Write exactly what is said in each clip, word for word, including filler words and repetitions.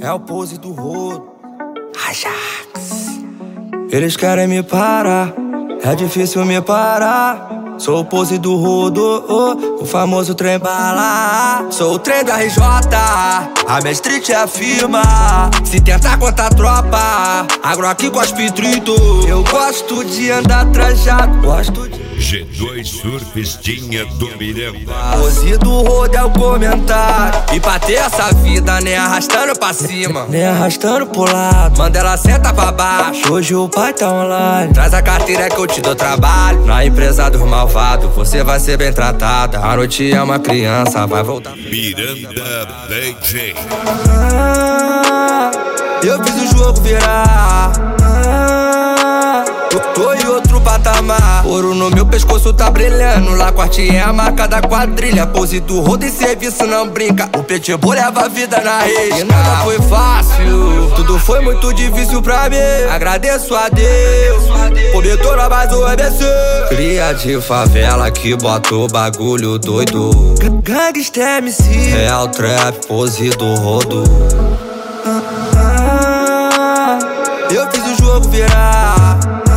É o pose do rodo, Ajax. Eles querem me parar, é difícil me parar. Sou o pose do rodo, oh, o famoso trem bala. Sou o trem do R J, a minha street é a firma. Se tentar contra a tropa, agro aqui cospe trito. Eu gosto de andar trajado, gosto de G dois Surfistinha do Miranda. Pose do rodo é o comentário. E pra ter essa vida, nem arrastando pra cima, nem arrastando pro lado. Manda ela senta pra baixo, hoje o pai tá online. Traz a carteira que eu te dou trabalho. Na empresa dos malvados, você vai ser bem tratada. A noite é uma criança, vai voltar. Miranda D J. Ah, eu fiz o jogo virar. Ah, tô, tô em outro patamar. Ouro no meu pescoço tá brilhando. Lá corte é a marca da quadrilha. Pose do rodo e serviço não brinca. O pitbull leva a vida na rede. E nada foi fácil, tudo foi muito difícil pra mim. Agradeço a Deus, cobertor a mais o A B C. Cria de favela que bota o bagulho doido. Gangsta M C, Real Trap, pose do rodo. Ah, ah, eu fiz o jogo virar.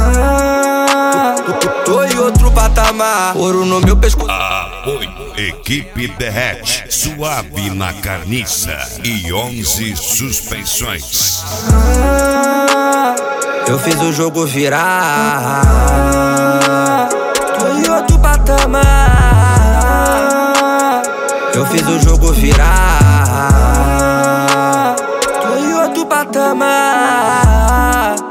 Tô em outro patamar, ouro no meu pescoço. Apoio Equipe Derrete, suave na carniça e onze suspensões. Ah, eu fiz o jogo virar. Tô em outro patamar. Eu fiz o jogo virar. Tô em outro patamar.